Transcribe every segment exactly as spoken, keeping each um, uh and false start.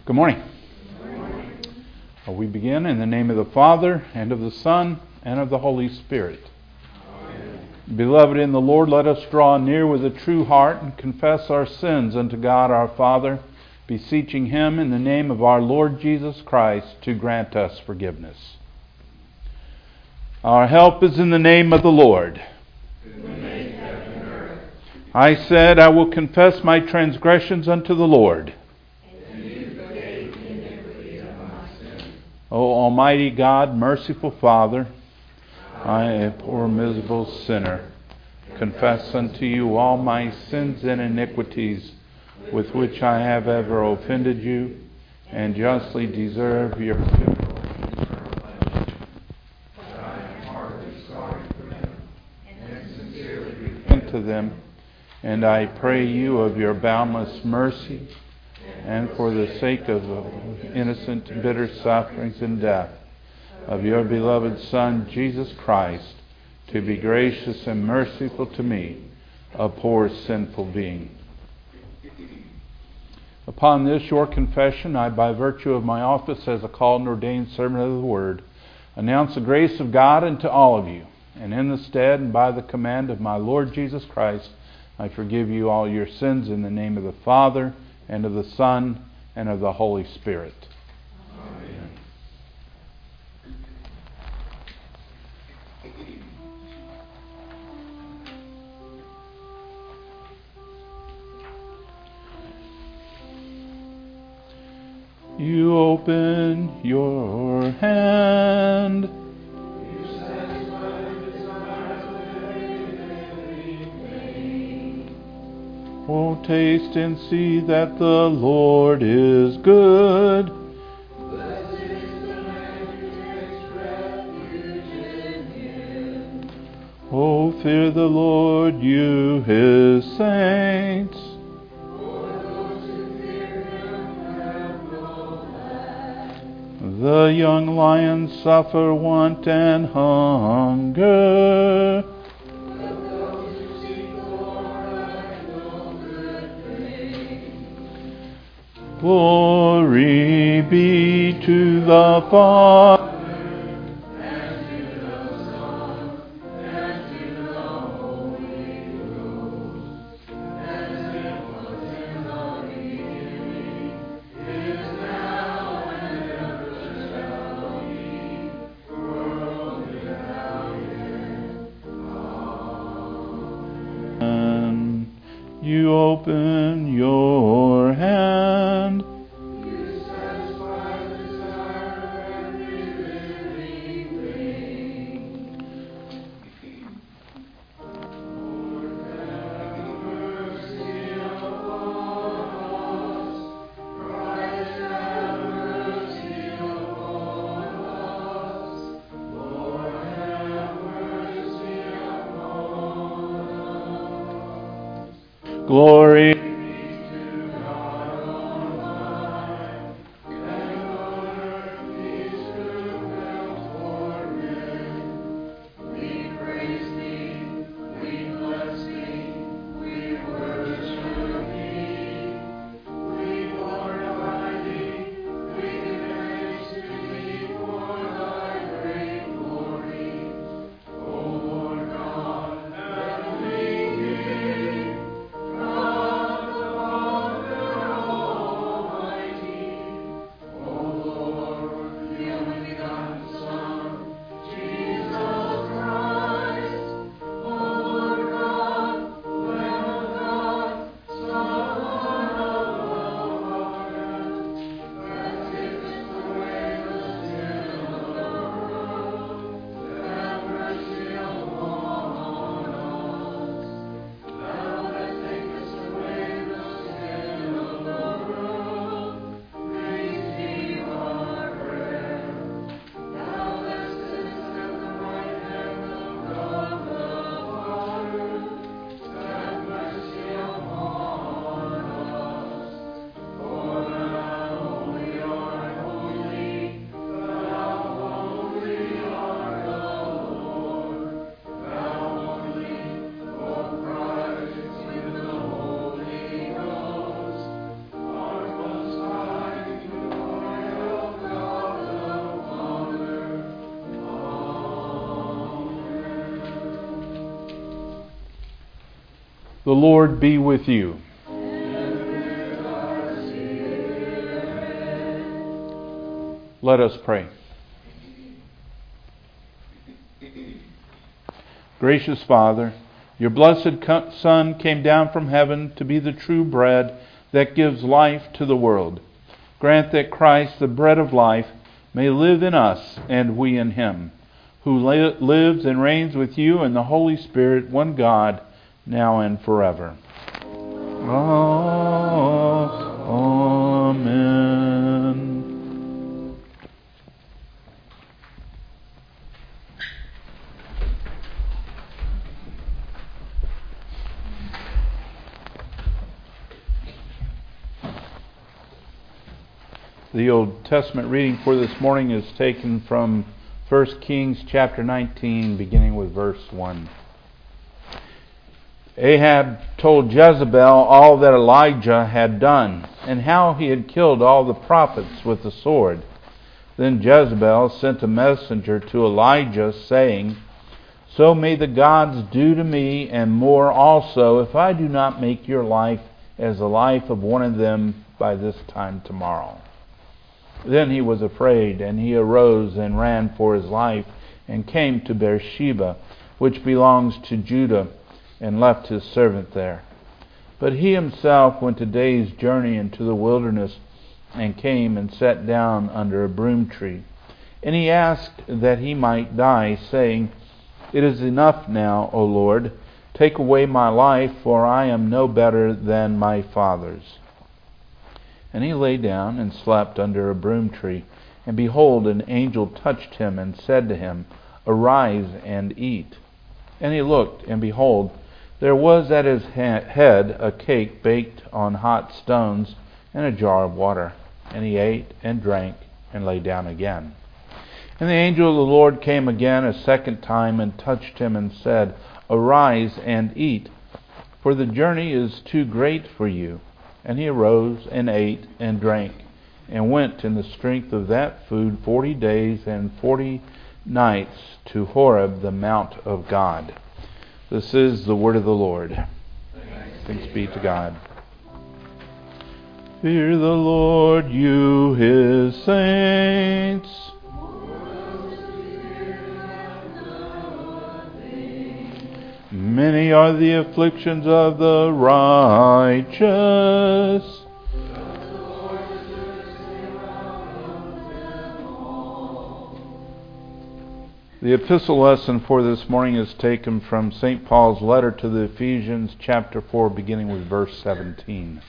Good morning. Good morning. Uh, we begin in the name of the Father, and of the Son, and of the Holy Spirit. Amen. Beloved in the Lord, let us draw near with a true heart and confess our sins unto God our Father, beseeching Him in the name of our Lord Jesus Christ to grant us forgiveness. Our help is in the name of the Lord. Who made heaven and earth. I said, I will confess my transgressions unto the Lord. O Almighty God, merciful Father, I, a poor miserable sinner, confess unto you all my sins and iniquities with which I have ever offended you, and justly deserve your funeral. But I am heartily sorry for them, and sincerely repent of them, and I pray you of your boundless mercy, and for the sake of the innocent, bitter sufferings and death of your beloved Son, Jesus Christ, to be gracious and merciful to me, a poor sinful being. Upon this your confession, I, by virtue of my office as a called and ordained servant of the Word, announce the grace of God unto all of you, and in the stead and by the command of my Lord Jesus Christ, I forgive you all your sins in the name of the Father, and of the Son, and of the Holy Spirit. Amen. You open your hand. You satisfy the desires of every living thing. Oh, taste and see that the Lord is good. Blessed is the man who takes refuge in Him. Oh, fear the Lord, you His saints. For those who fear Him have no lack. The young lions suffer want and hunger. But those who seek the Lord lack no good thing. Glory be to the Father, And to the Son, and to the Holy Ghost, as it was in the beginning, is now, and ever shall be, world without end. Amen. and you open your hand. You satisfy the desire of every living thing. Lord, have mercy upon us. Christ, have mercy upon us. Lord, have mercy upon us. Glory Be to God on high, and on earth peace, goodwill toward men. We praise Thee, we bless Thee, we worship Thee. We glorify Thee, we give thanks to Thee for Thy great glory. O Lord God, heavenly King, come The Lord be with you. Let us pray. Gracious Father, your blessed Son came down from heaven to be the true bread that gives life to the world. Grant that Christ, the bread of life, may live in us and we in him, who lives and reigns with you and the Holy Spirit, one God, now and forever. Amen. The Old Testament reading for this morning is taken from First Kings chapter nineteen, beginning with verse one. Ahab told Jezebel all that Elijah had done, and how he had killed all the prophets with the sword. Then Jezebel sent a messenger to Elijah, saying, "So may the gods do to me, and more also, if I do not make your life as the life of one of them by this time tomorrow." Then he was afraid, and he arose and ran for his life, and came to Beersheba, which belongs to Judah, and left his servant there. But he himself went a day's journey into the wilderness, and came and sat down under a broom tree. And he asked that he might die, saying, "It is enough now, O Lord, take away my life, for I am no better than my fathers." And he lay down and slept under a broom tree. And behold, an angel touched him and said to him, "Arise and eat." And he looked, and behold, there was at his head a cake baked on hot stones and a jar of water. And he ate and drank and lay down again. And the angel of the Lord came again a second time and touched him and said, "Arise and eat, for the journey is too great for you." And he arose and ate and drank, and went in the strength of that food forty days and forty nights to Horeb, the mount of God. This is the word of the Lord. Thanks, Thanks be to God. Fear the Lord, you his saints. Many are the afflictions of the righteous. The epistle lesson for this morning is taken from Saint Paul's letter to the Ephesians, chapter four, beginning with verse seventeen.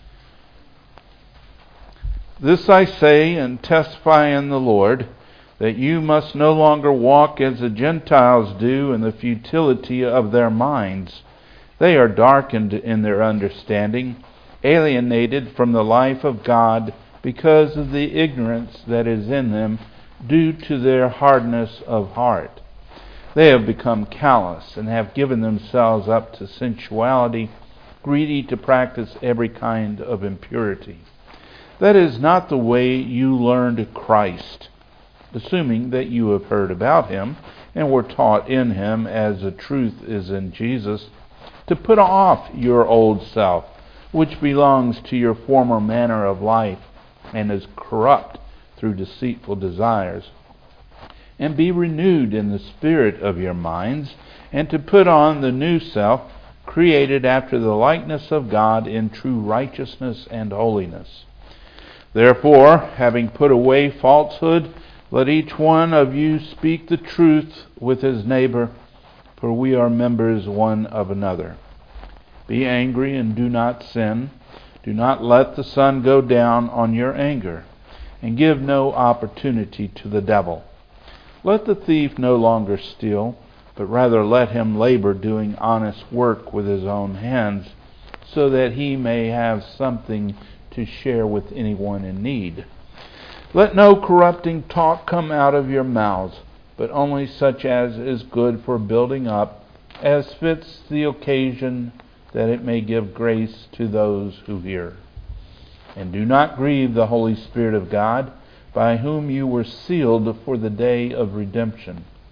"This I say and testify in the Lord, that you must no longer walk as the Gentiles do in the futility of their minds. They are darkened in their understanding, alienated from the life of God because of the ignorance that is in them due to their hardness of heart. They have become callous and have given themselves up to sensuality, greedy to practice every kind of impurity. That is not the way you learned Christ, assuming that you have heard about him and were taught in him as the truth is in Jesus, to put off your old self, which belongs to your former manner of life and is corrupt through deceitful desires, and be renewed in the spirit of your minds, and to put on the new self, created after the likeness of God in true righteousness and holiness. Therefore, having put away falsehood, let each one of you speak the truth with his neighbor, for we are members one of another. Be angry and do not sin. Do not let the sun go down on your anger, and give no opportunity to the devil. Let the thief no longer steal, but rather let him labor doing honest work with his own hands, so that he may have something to share with anyone in need. Let no corrupting talk come out of your mouths, but only such as is good for building up, as fits the occasion, that it may give grace to those who hear. And do not grieve the Holy Spirit of God, by whom you were sealed for the day of redemption.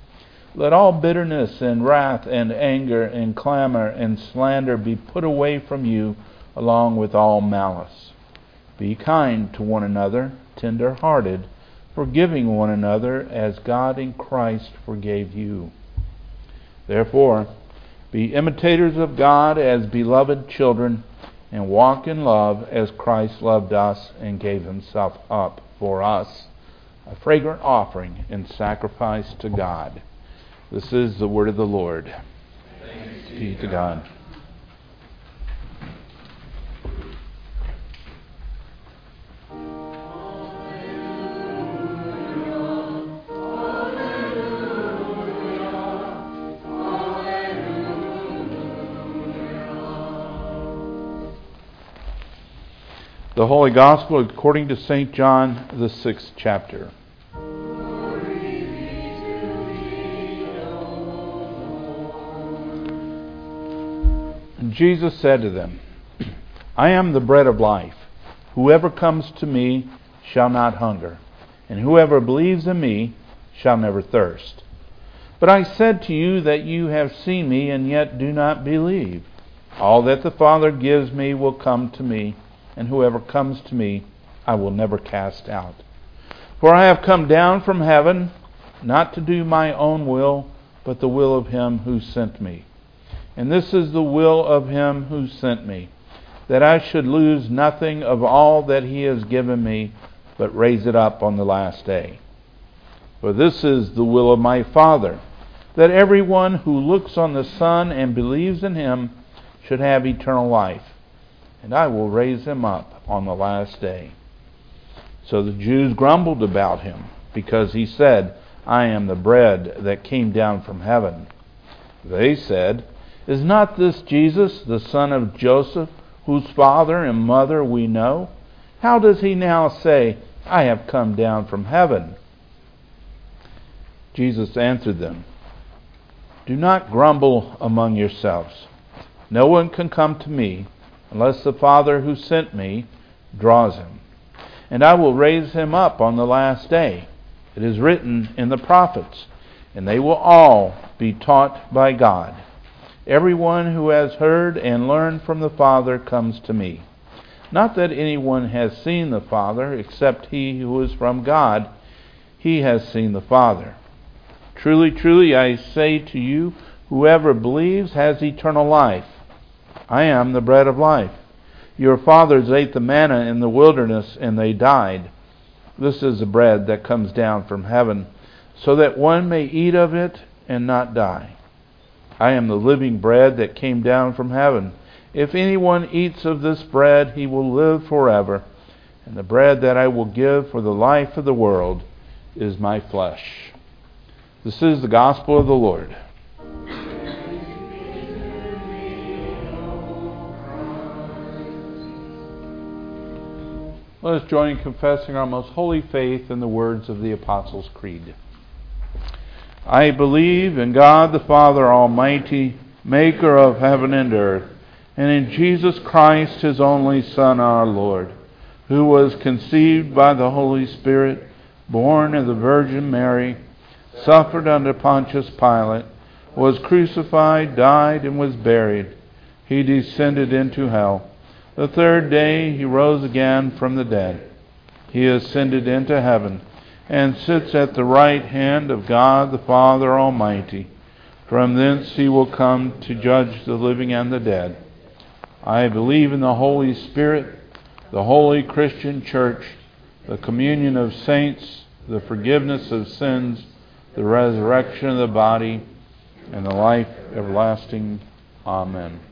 Let all bitterness and wrath and anger and clamor and slander be put away from you, along with all malice. Be kind to one another, tender-hearted, forgiving one another as God in Christ forgave you. Therefore, be imitators of God as beloved children, and walk in love as Christ loved us and gave himself up for us, a fragrant offering and sacrifice to God. This is the word of the Lord. Thanks be to God. The Holy Gospel according to Saint John, the sixth chapter. And Jesus said to them, I am the bread of life. Whoever comes to me shall not hunger, and whoever believes in me shall never thirst. But I said to you that you have seen me, and yet do not believe. All that the Father gives me will come to me, and whoever comes to me I will never cast out. For I have come down from heaven, not to do my own will, but the will of him who sent me. And this is the will of him who sent me, that I should lose nothing of all that he has given me, but raise it up on the last day. For this is the will of my Father, that everyone who looks on the Son and believes in him should have eternal life, and I will raise him up on the last day. So the Jews grumbled about him, because he said, I am the bread that came down from heaven. They said, Is not this Jesus, the son of Joseph, whose father and mother we know? How does he now say, I have come down from heaven? Jesus answered them, Do not grumble among yourselves. No one can come to me unless the Father who sent me draws him. And I will raise him up on the last day. It is written in the prophets, and they will all be taught by God. Everyone who has heard and learned from the Father comes to me. Not that anyone has seen the Father, except he who is from God. He has seen the Father. Truly, truly, I say to you, whoever believes has eternal life. I am the bread of life. Your fathers ate the manna in the wilderness, and they died. This is the bread that comes down from heaven, so that one may eat of it and not die. I am the living bread that came down from heaven. If anyone eats of this bread, he will live forever. And the bread that I will give for the life of the world is my flesh. This is the gospel of the Lord. Let us join in confessing our most holy faith in the words of the Apostles' Creed. I believe in God the Father Almighty, maker of heaven and earth, and in Jesus Christ, his only Son, our Lord, who was conceived by the Holy Spirit, born of the Virgin Mary, suffered under Pontius Pilate, was crucified, died, and was buried. He descended into hell. The third day he rose again from the dead. He ascended into heaven and sits at the right hand of God the Father Almighty. From thence he will come to judge the living and the dead. I believe in the Holy Spirit, the holy Christian Church, the communion of saints, the forgiveness of sins, the resurrection of the body, and the life everlasting. Amen.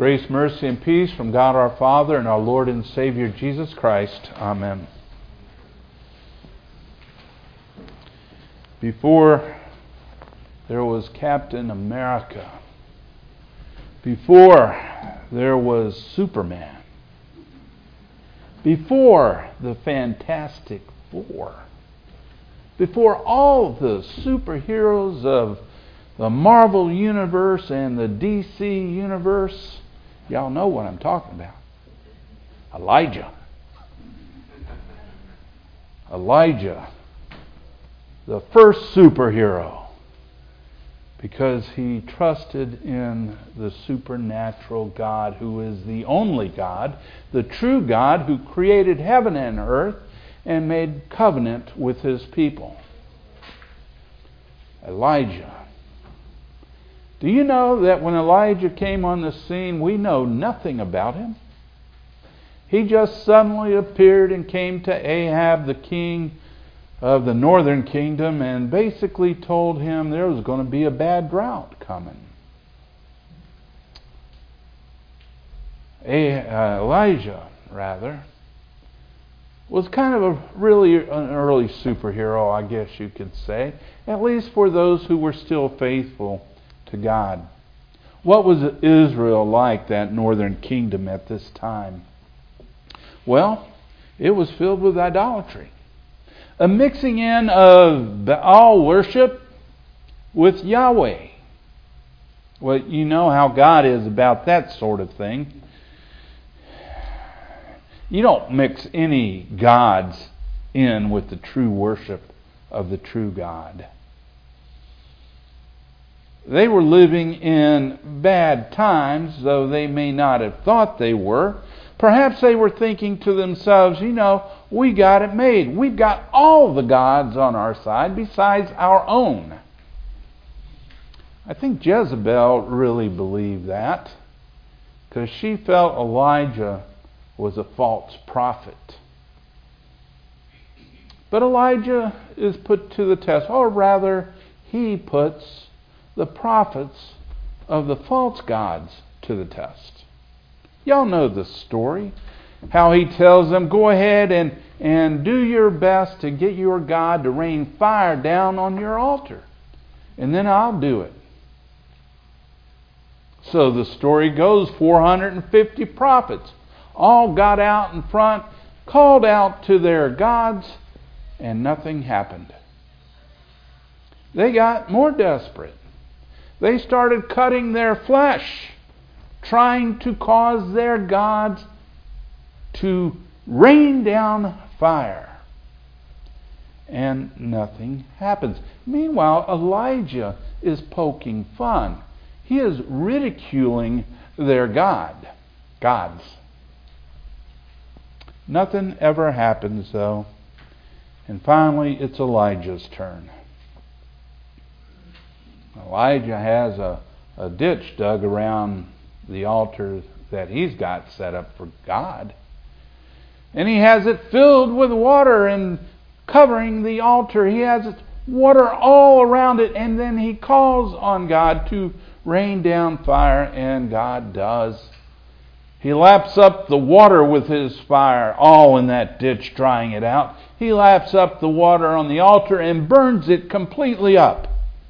Grace, mercy, and peace from God our Father and our Lord and Savior Jesus Christ. Amen. Before there was Captain America, before there was Superman, before the Fantastic Four, before all the superheroes of the Marvel Universe and the D C Universe, y'all know what I'm talking about. Elijah. Elijah, the first superhero, because he trusted in the supernatural God who is the only God, the true God who created heaven and earth and made covenant with His people. Elijah. Do you know that when Elijah came on the scene, we know nothing about him? He just suddenly appeared and came to Ahab, the king of the northern kingdom, and basically told him there was going to be a bad drought coming. Elijah, rather, was kind of a really an early superhero, I guess you could say, at least for those who were still faithful to God. What was Israel like, that northern kingdom at this time? Well, it was filled with idolatry. A mixing in of Baal worship with Yahweh. Well, you know how God is about that sort of thing. You don't mix any gods in with the true worship of the true God. They were living in bad times, though they may not have thought they were. Perhaps they were thinking to themselves, you know, we got it made. We've got all the gods on our side besides our own. I think Jezebel really believed that, because she felt Elijah was a false prophet. But Elijah is put to the test, or rather, he puts the prophets of the false gods to the test. Y'all know the story. How he tells them, go ahead and, and do your best to get your God to rain fire down on your altar. And then I'll do it. So the story goes, four hundred fifty prophets all got out in front, called out to their gods, and nothing happened. They got more desperate. They started cutting their flesh, trying to cause their gods to rain down fire. And nothing happens. Meanwhile, Elijah is poking fun. He is ridiculing their God, gods. Nothing ever happens, though. And finally, it's Elijah's turn. Elijah has a, a ditch dug around the altar that he's got set up for God. And he has it filled with water and covering the altar. He has water all around it, and then he calls on God to rain down fire, and God does. He laps up the water with his fire, all in that ditch, drying it out. He laps up the water on the altar and burns it completely up.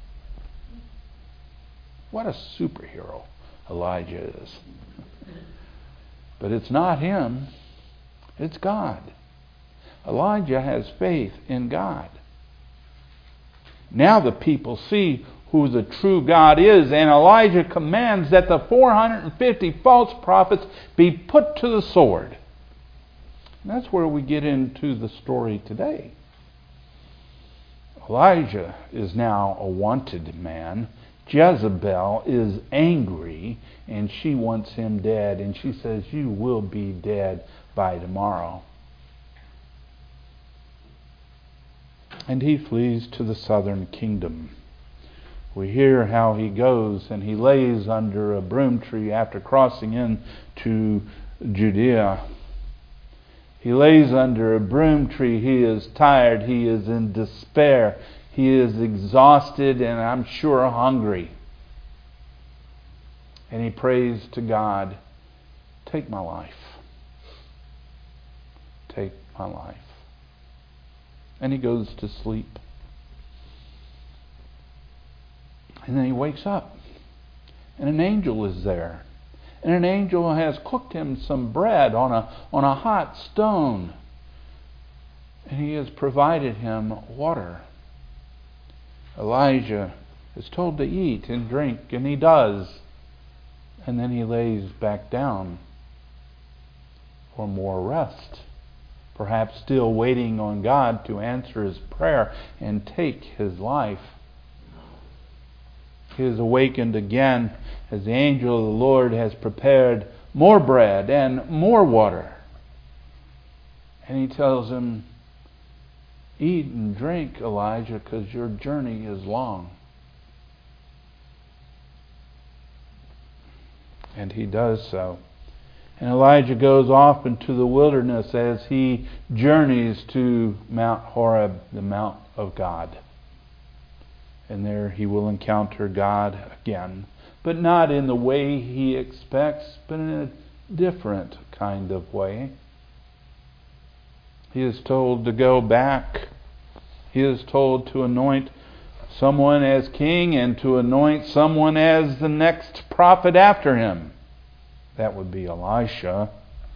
What a superhero Elijah is. But it's not him. It's God. Elijah has faith in God. Now the people see who the true God is, and Elijah commands that the four hundred fifty false prophets be put to the sword. And that's where we get into the story today. Elijah is now a wanted man. Jezebel is angry, and she wants him dead, and she says, you will be dead by tomorrow. And he flees to the southern kingdom. We hear how he goes, and he lays under a broom tree after crossing into Judea. He lays under a broom tree. He is tired. He is in despair. He is exhausted and I'm sure hungry. And he prays to God, take my life. Take my life. And he goes to sleep. And then he wakes up. And an angel is there. And an angel has cooked him some bread on a, on a hot stone. And he has provided him water. Elijah is told to eat and drink, and he does. And then he lays back down for more rest. Perhaps still waiting on God to answer his prayer and take his life. He is awakened again as the angel of the Lord has prepared more bread and more water. And he tells him, eat and drink, Elijah, because your journey is long. And he does so. And Elijah goes off into the wilderness as he journeys to Mount Horeb, the Mount of God. And there he will encounter God again. But not in the way he expects, but in a different kind of way. He is told to go back. He is told to anoint someone as king and to anoint someone as the next prophet after him. That would be Elisha.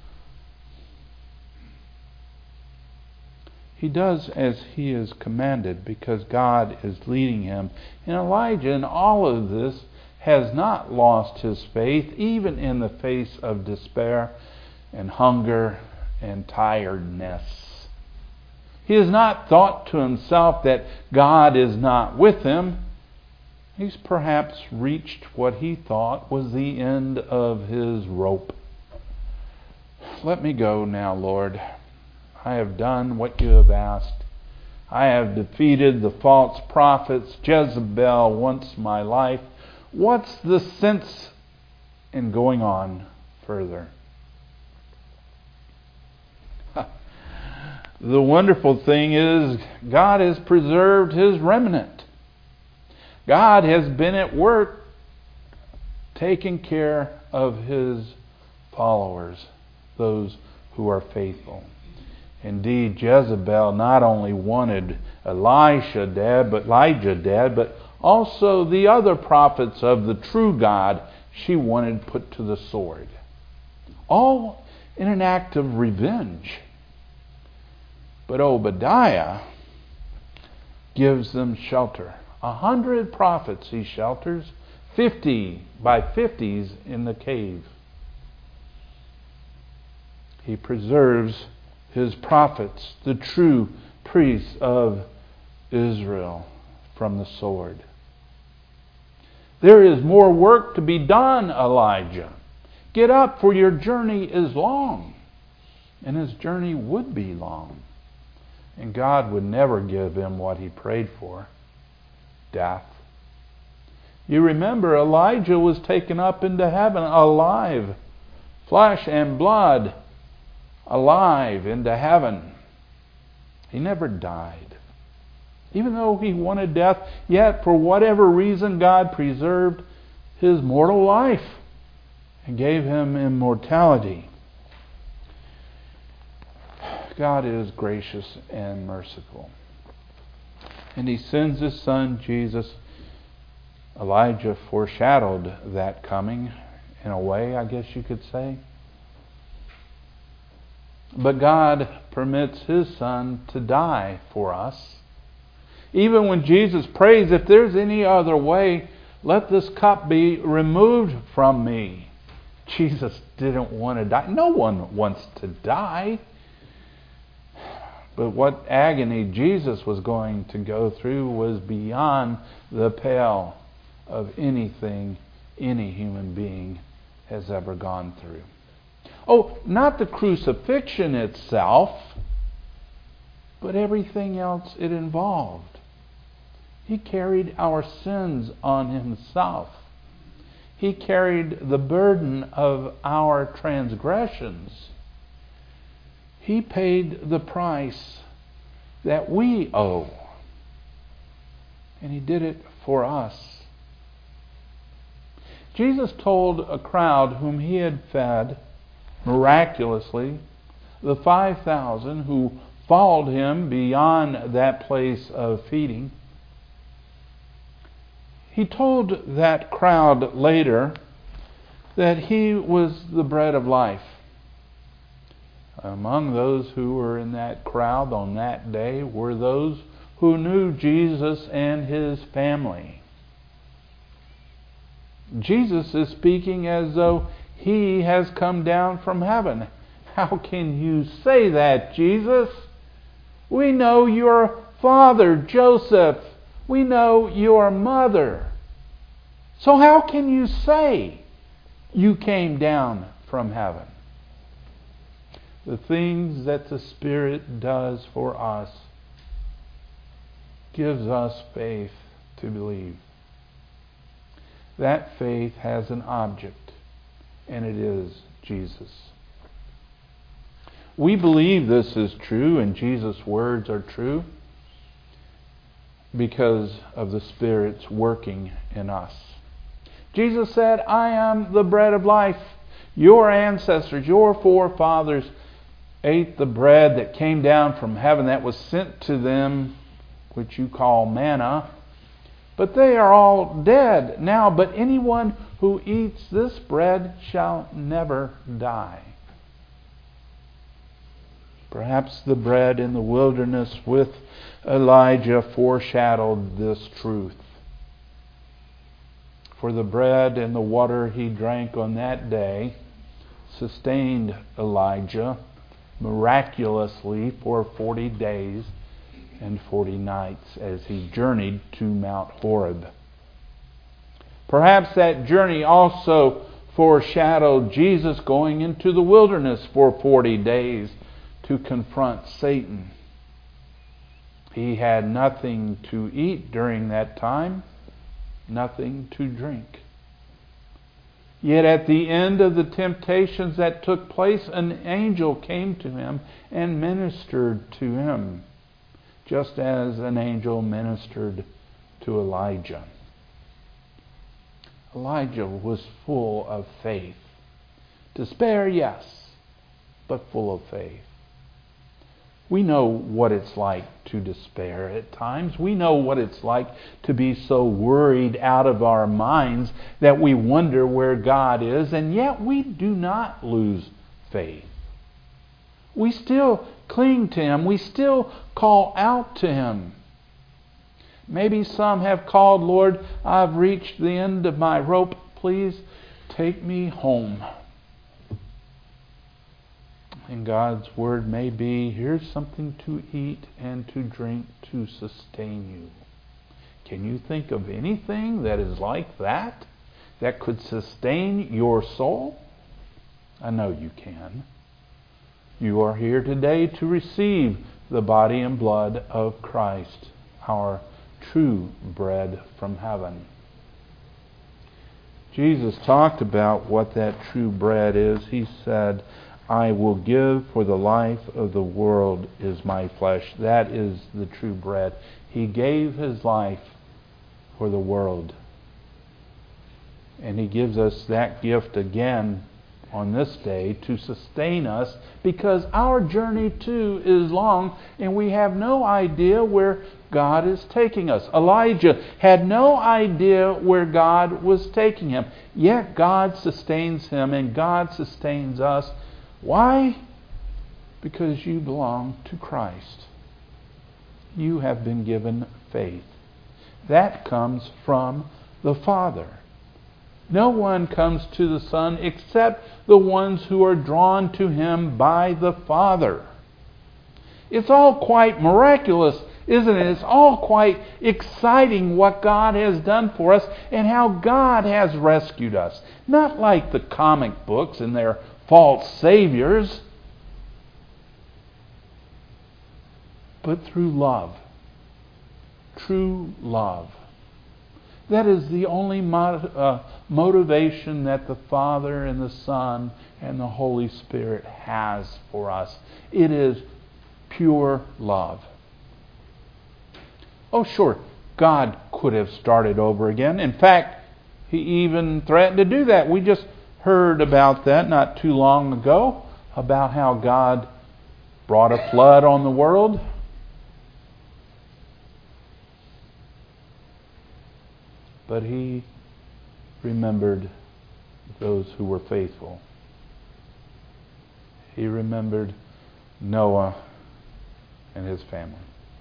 He does as he is commanded because God is leading him. And Elijah, in all of this, has not lost his faith, even in the face of despair and hunger and tiredness. He has not thought to himself that God is not with him. He's perhaps reached what he thought was the end of his rope. Let me go now, Lord. I have done what you have asked. I have defeated the false prophets. Jezebel wants my life. What's the sense in going on further? The wonderful thing is God has preserved his remnant. God has been at work taking care of his followers, those who are faithful. Indeed, Jezebel not only wanted Elisha dead, but Elijah dead, but also the other prophets of the true God she wanted put to the sword. All in an act of revenge. But Obadiah gives them shelter. A hundred prophets he shelters, fifty by fifties in the cave. He preserves his prophets, the true priests of Israel, from the sword. There is more work to be done, Elijah. Get up, for your journey is long. And his journey would be long. And God would never give him what he prayed for. Death. You remember Elijah was taken up into heaven alive. Flesh and blood. Alive into heaven. He never died. Even though he wanted death, yet for whatever reason God preserved his mortal life and gave him immortality. God is gracious and merciful. And he sends his son Jesus. Elijah foreshadowed that coming in a way, I guess you could say. But God permits his son to die for us. Even when Jesus prays, if there's any other way, let this cup be removed from me. Jesus didn't want to die. No one wants to die. But what agony Jesus was going to go through was beyond the pale of anything any human being has ever gone through. Oh, not the crucifixion itself, but everything else it involved. He carried our sins on himself. He carried the burden of our transgressions. He paid the price that we owe. And he did it for us. Jesus told a crowd whom he had fed miraculously, the five thousand who followed him beyond that place of feeding, he told that crowd later that he was the bread of life. Among those who were in that crowd on that day were those who knew Jesus and his family. Jesus is speaking as though he has come down from heaven. How can you say that, Jesus? We know your father, Joseph. We know your mother. So how can you say you came down from heaven? The things that the Spirit does for us gives us faith to believe. That faith has an object, and it is Jesus. We believe this is true and Jesus' words are true because of the Spirit's working in us. Jesus said, I am the bread of life. Your ancestors, your forefathers ate the bread that came down from heaven that was sent to them, which you call manna. But they are all dead now. But anyone who eats this bread shall never die. Perhaps the bread in the wilderness with Elijah foreshadowed this truth. For the bread and the water he drank on that day sustained Elijah miraculously for forty days and forty nights as he journeyed to Mount Horeb. Perhaps that journey also foreshadowed Jesus going into the wilderness for forty days to confront Satan. He had nothing to eat during that time, nothing to drink. Yet at the end of the temptations that took place, an angel came to him and ministered to him, just as an angel ministered to Elijah. Elijah was full of faith. Despair, yes, but full of faith. We know what it's like to despair at times. We know what it's like to be so worried out of our minds that we wonder where God is, and yet we do not lose faith. We still cling to Him. We still call out to Him. Maybe some have called, Lord, I've reached the end of my rope. Please take me home. And God's word may be, here's something to eat and to drink to sustain you. Can you think of anything that is like that, that could sustain your soul? I know you can. You are here today to receive the body and blood of Christ, our true bread from heaven. Jesus talked about what that true bread is. He said, I will give for the life of the world is my flesh. That is the true bread. He gave His life for the world. And He gives us that gift again on this day to sustain us, because our journey too is long and we have no idea where God is taking us. Elijah had no idea where God was taking him. Yet God sustains him and God sustains us. Why? Because you belong to Christ. You have been given faith. That comes from the Father. No one comes to the Son except the ones who are drawn to Him by the Father. It's all quite miraculous, isn't it? It's all quite exciting what God has done for us and how God has rescued us. Not like the comic books and their false saviors, but through love. True love. That is the only mo- uh, motivation that the Father and the Son and the Holy Spirit has for us. It is pure love. Oh, sure, God could have started over again. In fact, He even threatened to do that. We just heard about that not too long ago, about how God brought a flood on the world. But He remembered those who were faithful. He remembered Noah and his family.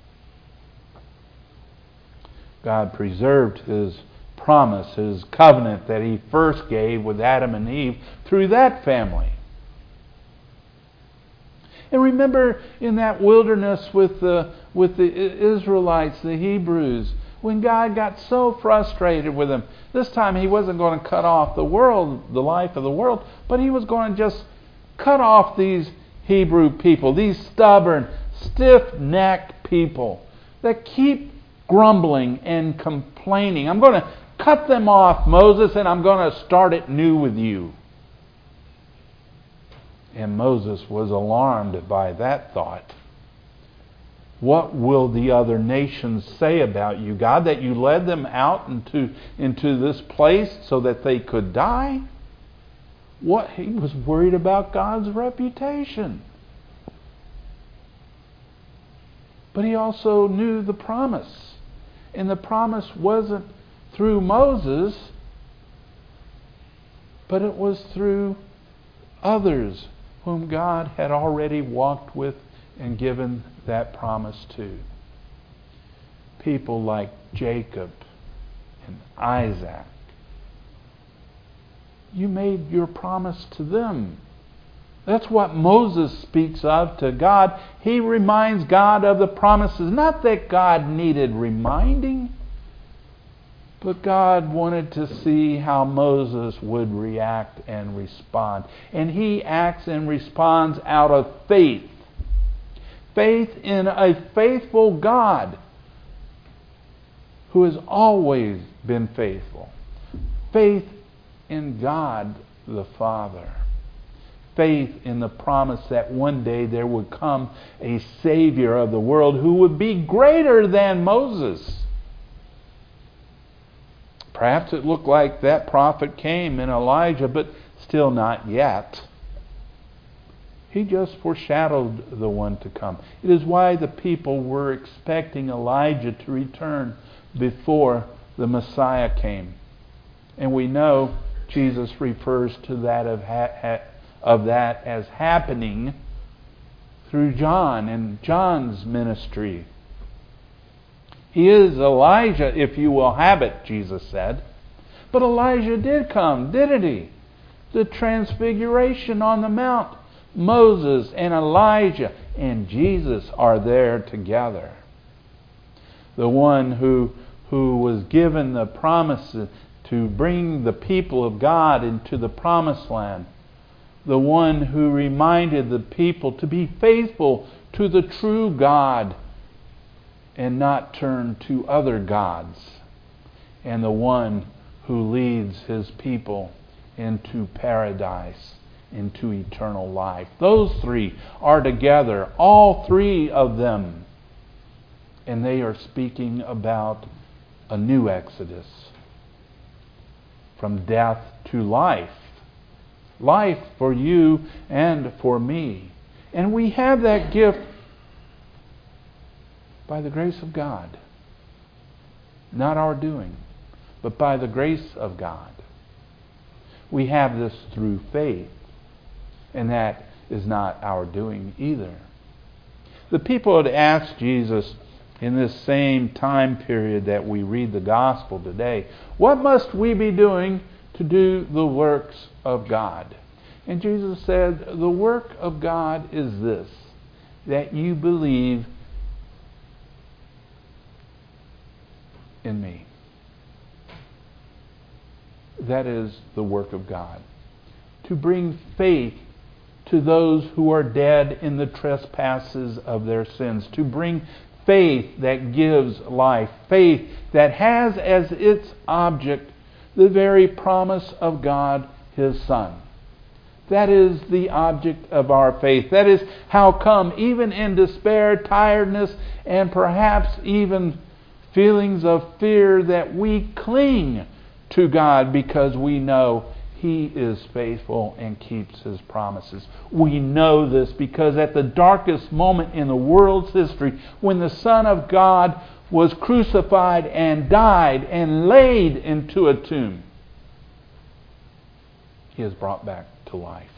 God preserved His promise, His covenant that He first gave with Adam and Eve through that family. And remember in that wilderness with the, with the Israelites, the Hebrews, when God got so frustrated with them. This time He wasn't going to cut off the world, the life of the world, but He was going to just cut off these Hebrew people, these stubborn, stiff-necked people that keep grumbling and complaining. I'm going to cut them off, Moses, and I'm going to start it new with you. And Moses was alarmed by that thought. What will the other nations say about you, God, that you led them out into, into this place so that they could die? What? He was worried about God's reputation. But he also knew the promise. And the promise wasn't through Moses, but it was through others whom God had already walked with and given that promise to. People like Jacob and Isaac. You made your promise to them. That's what Moses speaks of to God. He reminds God of the promises. Not that God needed reminding, but God wanted to see how Moses would react and respond. And he acts and responds out of faith. Faith in a faithful God who has always been faithful. Faith in God the Father. Faith in the promise that one day there would come a Savior of the world who would be greater than Moses. Perhaps it looked like that prophet came in Elijah, but still not yet. He just foreshadowed the one to come. It is why the people were expecting Elijah to return before the Messiah came. And we know Jesus refers to that of, ha- ha- of that as happening through John and John's ministry. He is Elijah, if you will have it, Jesus said. But Elijah did come, didn't he? The transfiguration on the Mount. Moses and Elijah and Jesus are there together. The one who, who was given the promise to bring the people of God into the promised land. The one who reminded the people to be faithful to the true God and not turn to other gods. And the one who leads His people into paradise, into eternal life. Those three are together, all three of them. And they are speaking about a new Exodus. From death to life. Life for you and for me. And we have that gift by the grace of God. Not our doing, but by the grace of God. We have this through faith. And that is not our doing either. The people had asked Jesus in this same time period that we read the gospel today, what must we be doing to do the works of God? And Jesus said, the work of God is this, that you believe in me. That is the work of God. To bring faith to those who are dead in the trespasses of their sins. To bring faith that gives life. Faith that has as its object the very promise of God, His Son. That is the object of our faith. That is how come, even in despair, tiredness, and perhaps even feelings of fear, that we cling to God because we know He is faithful and keeps His promises. We know this because at the darkest moment in the world's history, when the Son of God was crucified and died and laid into a tomb, He is brought back to life.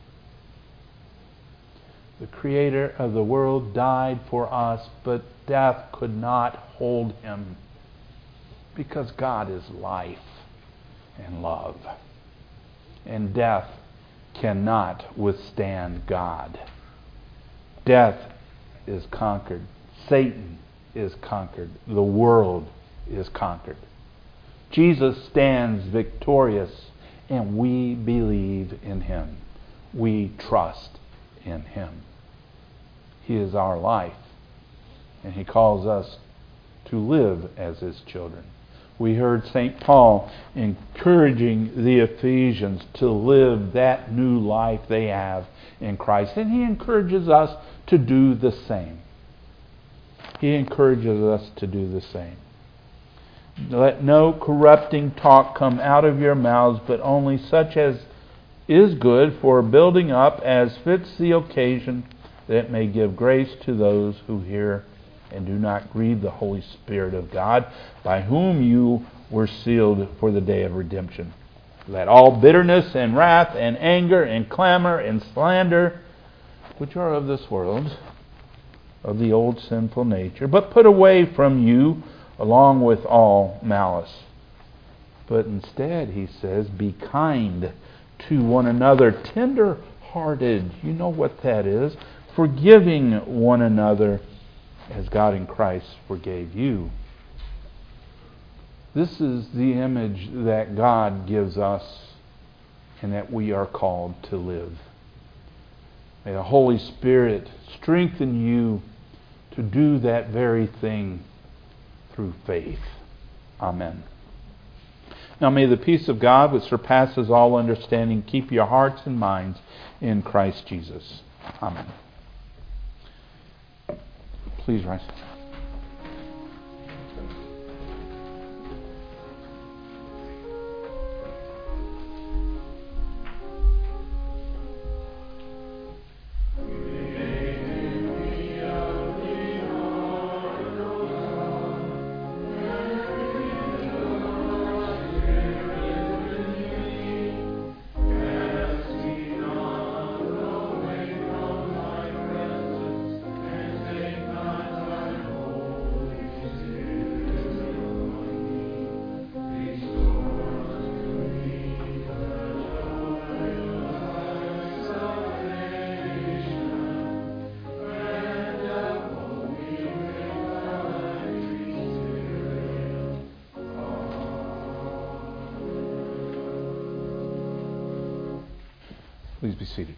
The Creator of the world died for us, but death could not hold Him because God is life and love. And death cannot withstand God. Death is conquered. Satan is conquered. The world is conquered. Jesus stands victorious, and we believe in Him. We trust in Him. He is our life, and He calls us to live as His children. We heard Saint Paul encouraging the Ephesians to live that new life they have in Christ. And he encourages us to do the same. He encourages us to do the same. Let no corrupting talk come out of your mouths, but only such as is good for building up as fits the occasion, that it may give grace to those who hear and do not grieve the Holy Spirit of God, by whom you were sealed for the day of redemption. Let all bitterness and wrath and anger and clamor and slander, which are of this world, of the old sinful nature, but put away from you along with all malice. But instead, he says, be kind to one another, tender-hearted. You know what that is. Forgiving one another, as God in Christ forgave you. This is the image that God gives us and that we are called to live. May the Holy Spirit strengthen you to do that very thing through faith. Amen. Now may the peace of God, which surpasses all understanding, keep your hearts and minds in Christ Jesus. Amen. Please rise. Please be seated.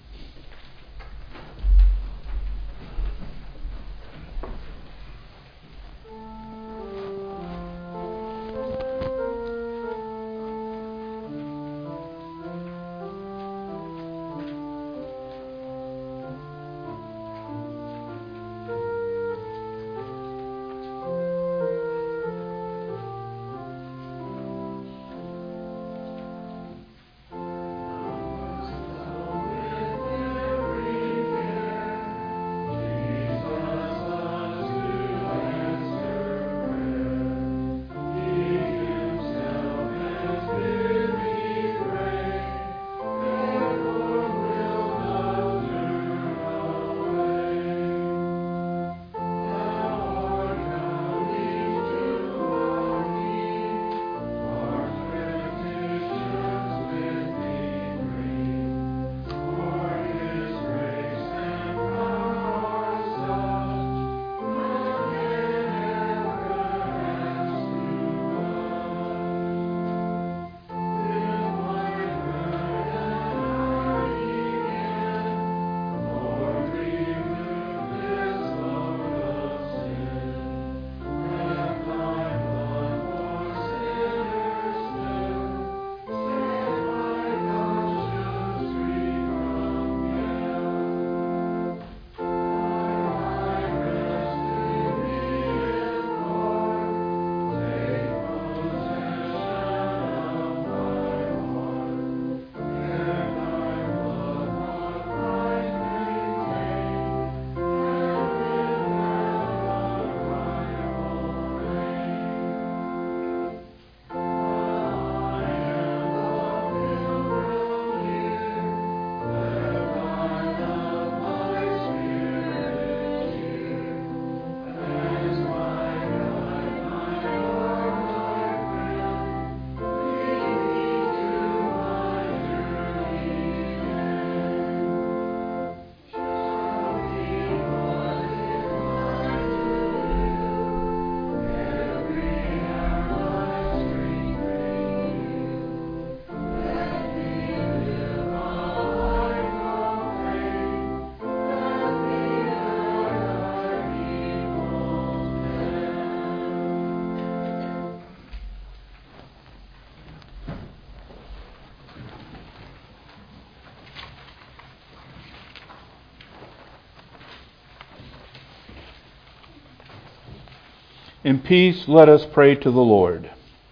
In peace, let us pray to the Lord.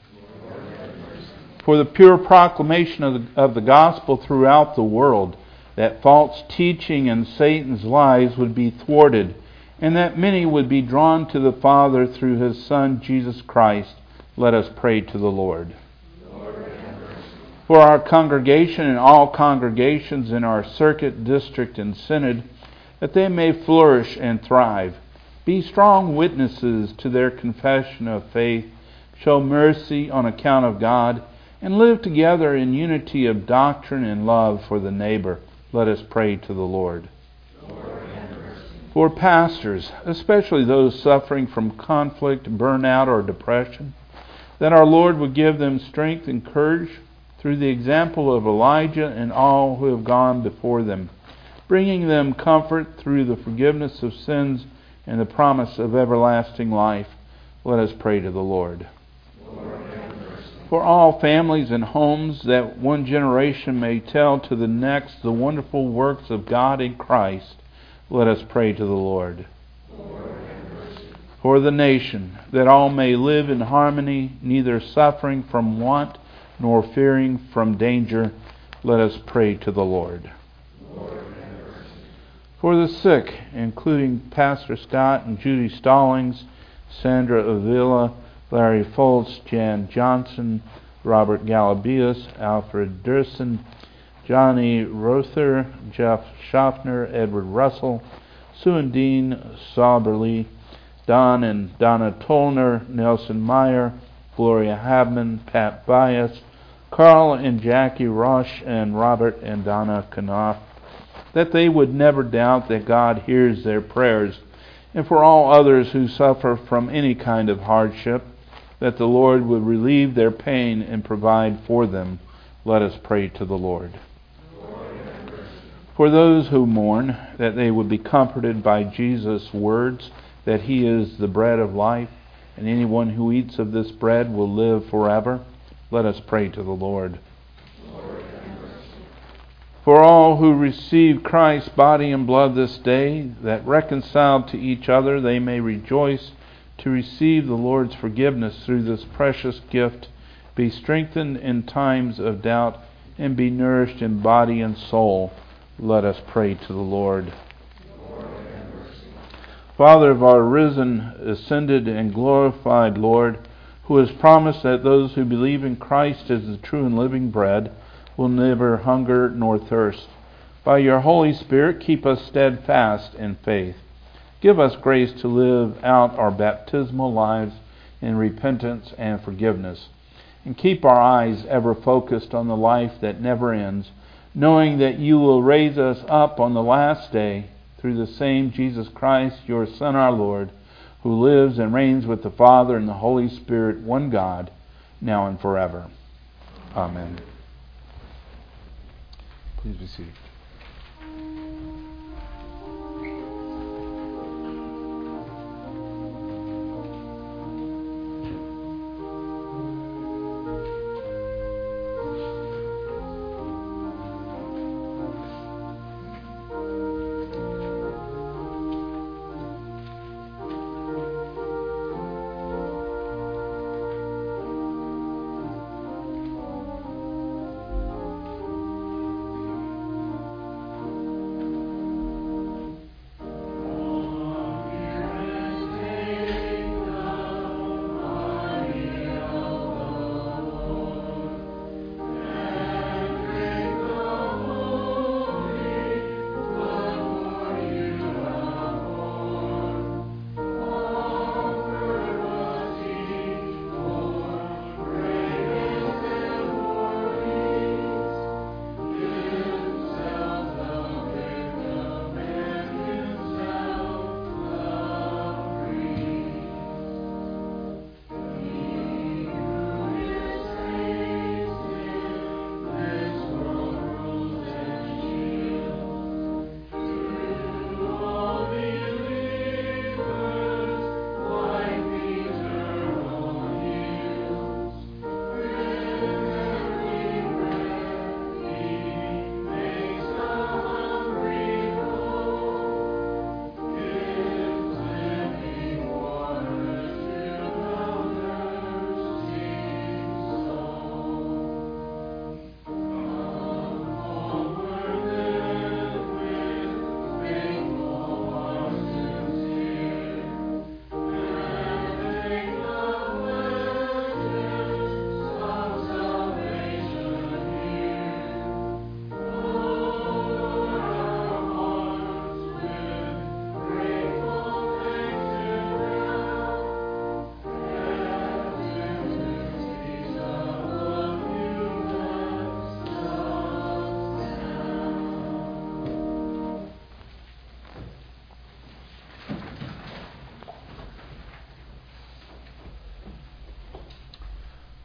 For the pure proclamation of the, of the gospel throughout the world, that false teaching and Satan's lies would be thwarted, and that many would be drawn to the Father through His Son, Jesus Christ, let us pray to the Lord. For our congregation and all congregations in our circuit, district, and synod, that they may flourish and thrive, be strong witnesses to their confession of faith, show mercy on account of God, and live together in unity of doctrine and love for the neighbor. Let us pray to the Lord. Lord, have mercy. For pastors, especially those suffering from conflict, burnout, or depression, that our Lord would give them strength and courage through the example of Elijah and all who have gone before them, bringing them comfort through the forgiveness of sins and the promise of everlasting life. Let us pray to the Lord. Lord, have mercy. For all families and homes, that one generation may tell to the next the wonderful works of God in Christ, let us pray to the Lord. Lord, have mercy. For the nation, that all may live in harmony, neither suffering from want nor fearing from danger, let us pray to the Lord. Lord, have mercy. For the sick, including Pastor Scott and Judy Stallings, Sandra Avila, Larry Foltz, Jan Johnson, Robert Galabias, Alfred Durson, Johnny Rother, Jeff Schaffner, Edward Russell, Sue and Dean Sauberly, Don and Donna Tollner, Nelson Meyer, Gloria Habman, Pat Bias, Carl and Jackie Roche, and Robert and Donna Knopf, that they would never doubt that God hears their prayers, and for all others who suffer from any kind of hardship, that the Lord would relieve their pain and provide for them. Let us pray to the Lord. Lord, have mercy. For those who mourn, that they would be comforted by Jesus' words, that He is the bread of life, and anyone who eats of this bread will live forever. Let us pray to the Lord. Lord, have mercy. For all who receive Christ's body and blood this day, that reconciled to each other they may rejoice to receive the Lord's forgiveness through this precious gift, be strengthened in times of doubt, and be nourished in body and soul. Let us pray to the Lord. Lord, have mercy. Father of our risen, ascended, and glorified Lord, who has promised that those who believe in Christ as the true and living bread will never hunger nor thirst, by your Holy Spirit keep us steadfast in faith. Give us grace to live out our baptismal lives in repentance and forgiveness, and keep our eyes ever focused on the life that never ends, knowing that you will raise us up on the last day through the same Jesus Christ, your Son, our Lord, who lives and reigns with the Father and the Holy Spirit, one God, now and forever. Amen. Please be seated.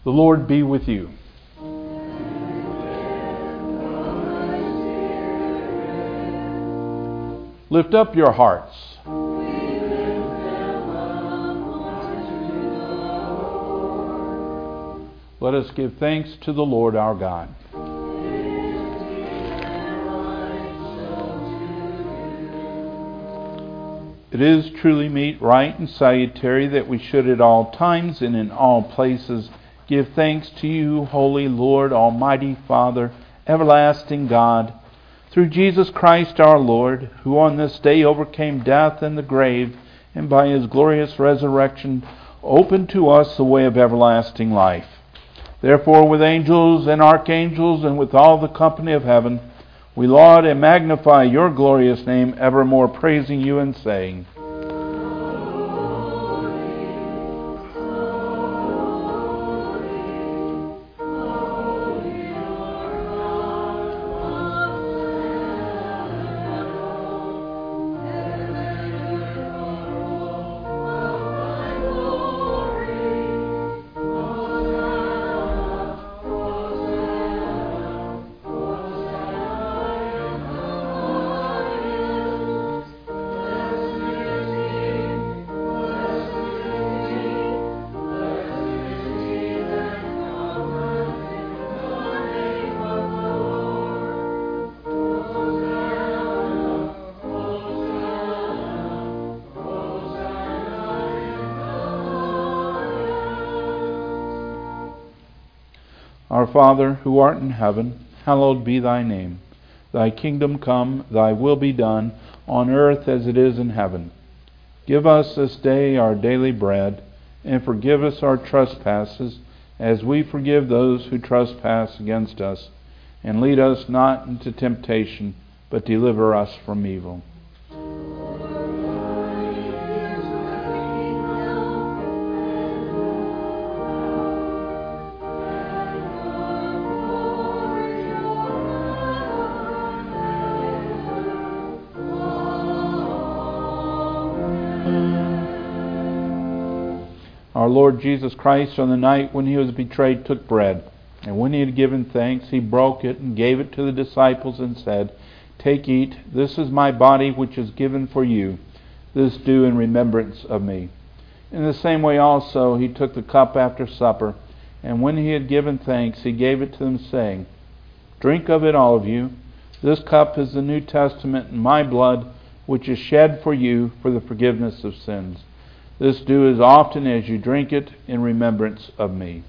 The Lord be with you. Lift up your hearts. Let us give thanks to the Lord our God. It is truly meet, right, and salutary that we should at all times and in all places give thanks to you, Holy Lord, Almighty Father, everlasting God, through Jesus Christ our Lord, who on this day overcame death and the grave, and by his glorious resurrection opened to us the way of everlasting life. Therefore, with angels and archangels and with all the company of heaven, we laud and magnify your glorious name, evermore praising you and saying, Our Father, who art in heaven, hallowed be thy name. Thy kingdom come, thy will be done, on earth as it is in heaven. Give us this day our daily bread, and forgive us our trespasses, as we forgive those who trespass against us. And lead us not into temptation, but deliver us from evil. Our Lord Jesus Christ, on the night when he was betrayed, took bread. And when he had given thanks, he broke it and gave it to the disciples and said, Take, eat, this is my body which is given for you. This do in remembrance of me. In the same way also he took the cup after supper, and when he had given thanks, he gave it to them, saying, Drink of it, all of you. This cup is the New Testament in my blood, which is shed for you for the forgiveness of sins. This do as often as you drink it in remembrance of me.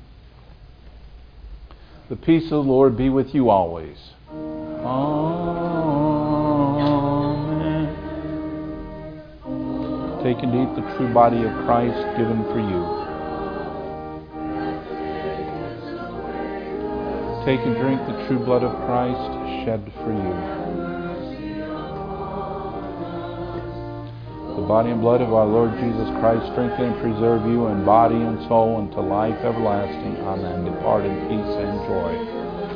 The peace of the Lord be with you always. Amen. Take and eat the true body of Christ given for you. Take and drink the true blood of Christ shed for you. The body and blood of our Lord Jesus Christ strengthen and preserve you in body and soul unto life everlasting. Amen. Depart in peace and joy.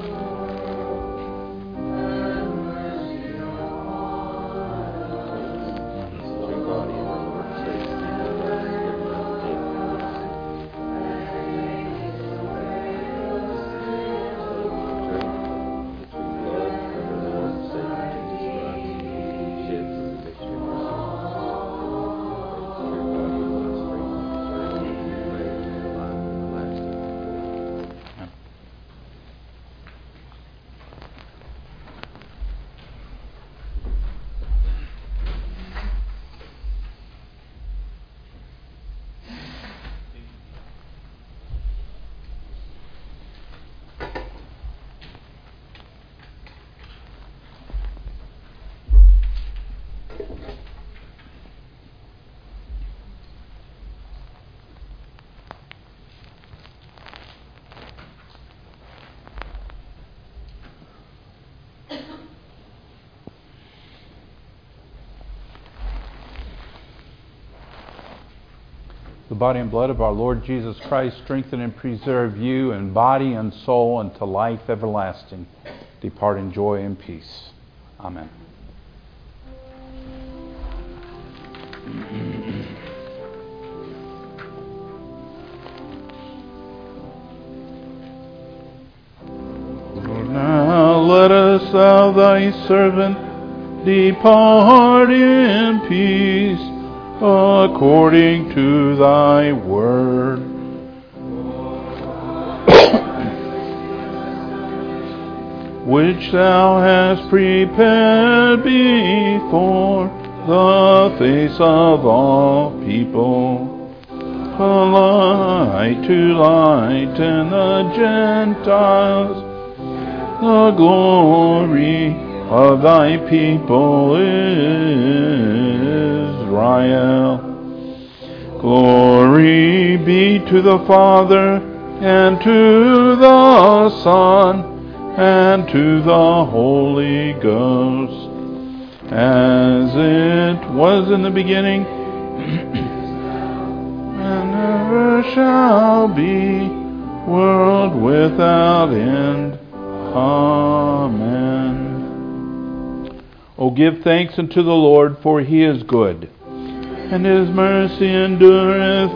The body and blood of our Lord Jesus Christ strengthen and preserve you in body and soul unto life everlasting. Depart in joy and peace. Amen. lettest thou thy servant depart in peace, according to thy word. Which thou hast prepared before the face of all people, a light to lighten the Gentiles, the glory of thy people Israel. Glory be to the Father, and to the Son, and to the Holy Ghost, as it was in the beginning, and ever shall be, world without end. Amen. O give thanks unto the Lord, for he is good, and his mercy endureth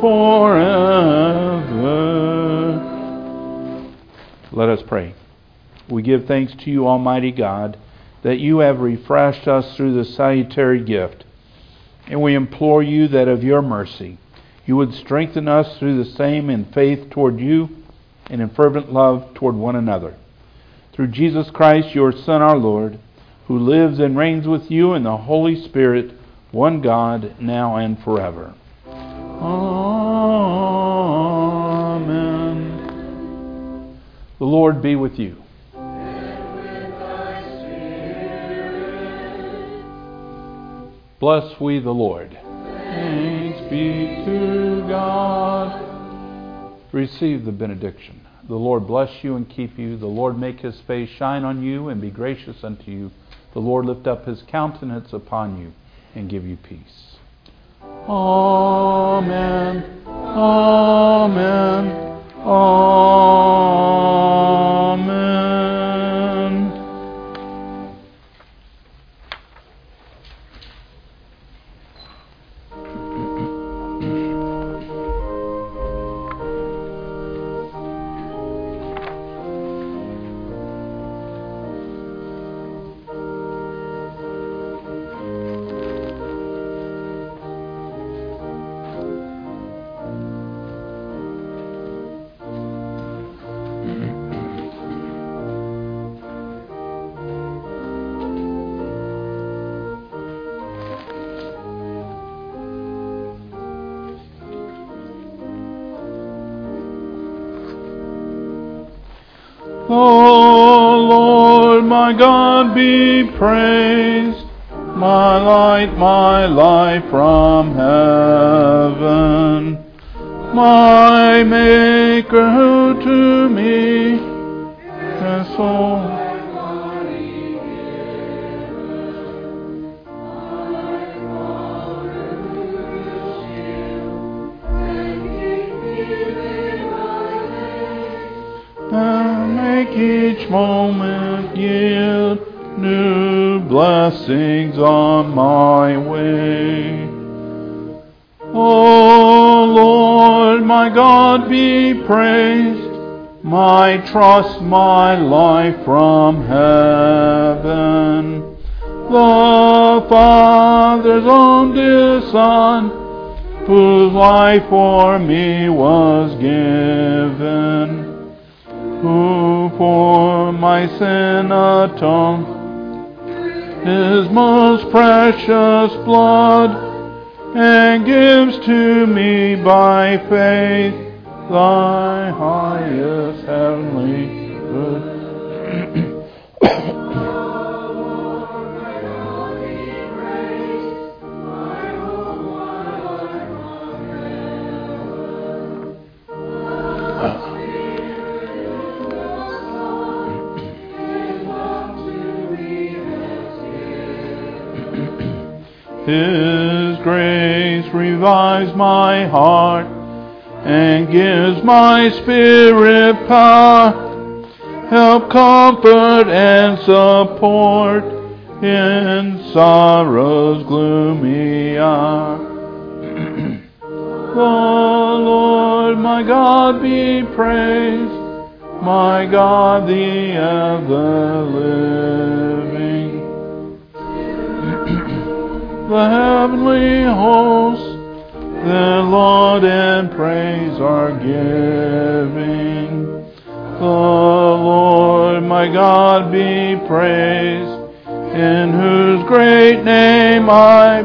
forever. Let us pray. We give thanks to you, Almighty God, that you have refreshed us through the salutary gift. And we implore you that of your mercy you would strengthen us through the same in faith toward you and in fervent love toward one another. Through Jesus Christ, your Son, our Lord, who lives and reigns with you in the Holy Spirit, one God, now and forever. Amen. The Lord be with you. Bless we the Lord. Thanks be to God. Receive the benediction. The Lord bless you and keep you. The Lord make his face shine on you and be gracious unto you. The Lord lift up his countenance upon you and give you peace. Amen. Amen. Amen. Oh Lord, my God, be praised, my light, my life from heaven, my Maker who to me has soul. Each moment yield new blessings on my way. O Lord, my God, be praised, my trust, my life from heaven. The Father's own dear Son, whose life for me was given, who for my sin atoned, his most precious blood, and gives to me by faith thy highest heavenly good. His grace revives my heart and gives my spirit power, help, comfort, and support in sorrow's gloomy hour. The Lord my God be praised, my God, the ever living. The heavenly hosts, the Lord in praise are giving. The Lord, my God, be praised, in whose great name I,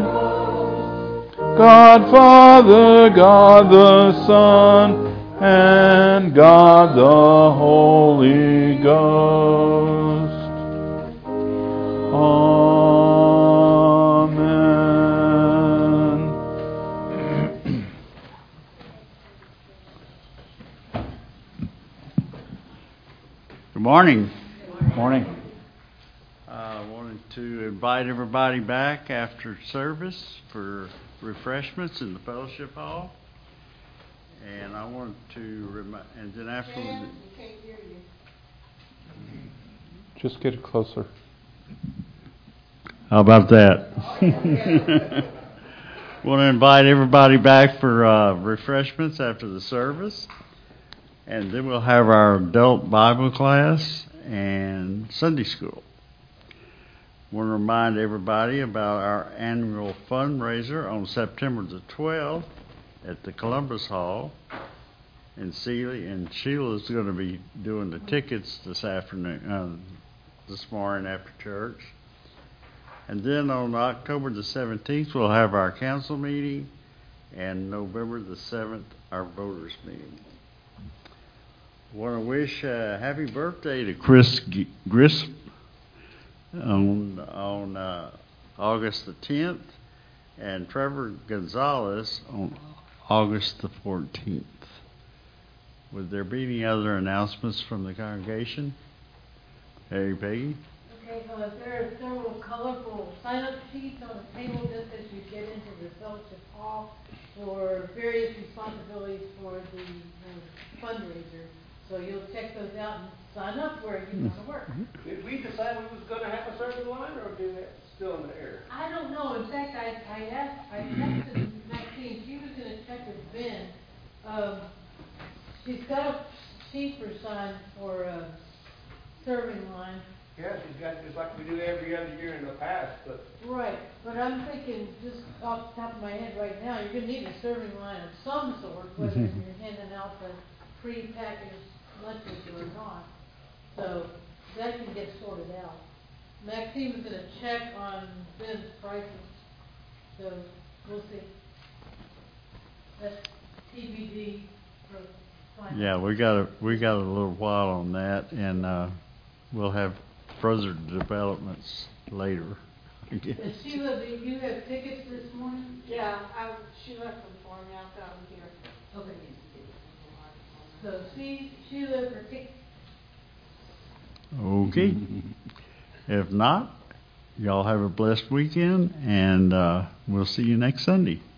God Father, God the Son, and God the Holy Ghost. Amen. Good morning. Morning. I uh, wanted to invite everybody back after service for refreshments in the fellowship hall. And I wanted to remind, and then afterwards. Just get closer. How about that? Want to invite everybody back for uh, refreshments after the service. And then we'll have our adult Bible class and Sunday school. Want to remind everybody about our annual fundraiser on September the twelfth at the Columbus Hall in Sealy. And Sheila's going to be doing the tickets this afternoon, uh, this morning after church. And then on October the seventeenth, we'll have our council meeting, and November the seventh, our voters meeting. Want to wish a happy birthday to Chris G- Grisp on on uh, August the tenth, and Trevor Gonzalez on August the fourteenth. Would there be any other announcements from the congregation? Hey, Peggy. Okay, uh, there are several colorful sign-up sheets on the table just as you get into the fellowship hall for various responsibilities for the uh, fundraiser. So you'll check those out and sign up where you want to work. Did we decide we was going to have a serving line, or is that still in the air? I don't know. In fact, I, I asked, I texted Maxine. She was going to check with Ben. Um, she's got a sheet for sign for a serving line. Yeah, she's got, just like we do every other year in the past, but. Right, but I'm thinking, just off the top of my head right now, you're going to need a serving line of some sort, whether you're handing out the pre-packaged lunches or not. So that can get sorted out. Maxine was going to check on Ben's prices, so we'll see. That's T B D for final. Yeah, we got a we got a little while on that, and uh, we'll have further developments later. And Sheila, do you have tickets this morning? Yeah, I, she left them for me. I've got them here. Okay. So she, Sheila for tickets. Okay. If not, y'all have a blessed weekend, and uh, we'll see you next Sunday.